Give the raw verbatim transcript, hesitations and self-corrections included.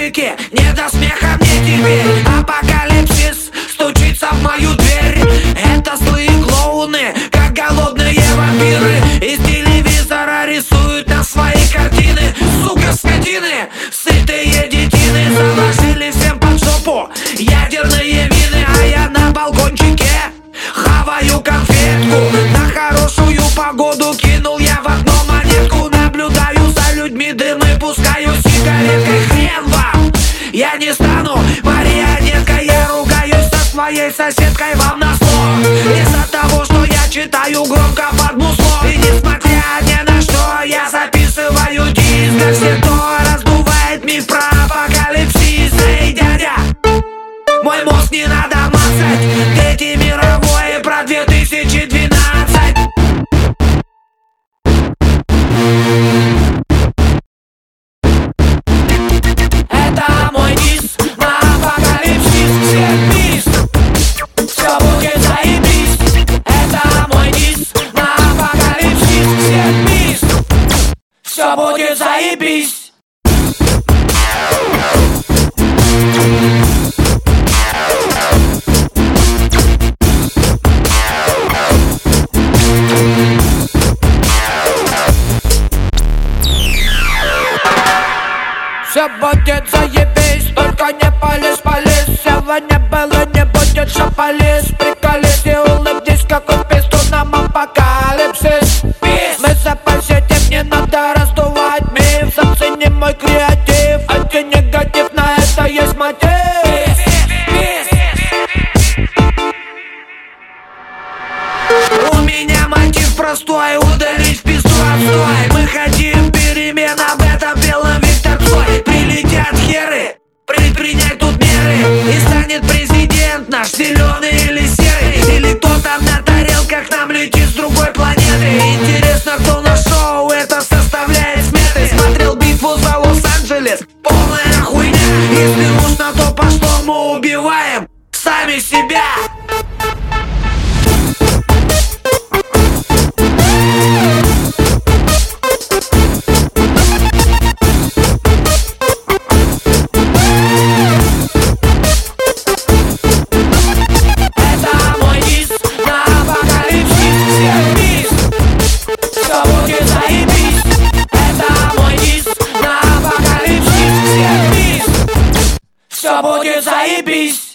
балкончике, не до смеха мне теперь. Апокалипсис стучится в мою дверь. Это злые клоуны, как голодные вампиры. Из телевизора рисуют на свои картины. Сука, скотины, сытые детины заложили всем под жопу ядерные мины. А я на балкончике хаваю конфетку. На хорошую погоду кинул я в окно монетку. Наблюдаю за людьми, дымы пускаю сигареткой. Хрен вам, я не стану марионеткой. Я ругаюсь со своей соседкой вам назло. Из-за того, что я читаю громко под мусло. И несмотря ни на что, я записываю диск. А все, кто раздувает миф про апокалипсис. Эй, дядя, мой мозг не надо мацать. Третий мировой про две тысячи двенадцать. Это мой диск на апокалипсис. Всех бис, все будет заебись. Это мой диск на апокалипсис. Всех бис, все будет заебись. Все будет заебись, только не полез, полез. Сегодня было, не будет, что полез. Приколись и улыбнись, как у писту нам апокалипсис. Мы запаситим, не надо раздувать миф. Зацени мой креатив, антинегатив, на это есть мотив. У меня мотив простой, ударить в пизду отстой. Мы хотим перемен, об этом белом Виктор Цой. Прилетят херы, предпринять тут меры. И станет президент наш зеленый или серый. Или кто там на тарелках нам летит с другой планеты. Интересно, кто на шоу это составляет сметы. Смотрел битву за Лос-Анджелес, полная хуйня. Если уж на то пошло, мы убиваем сами себя. Все будет заебись.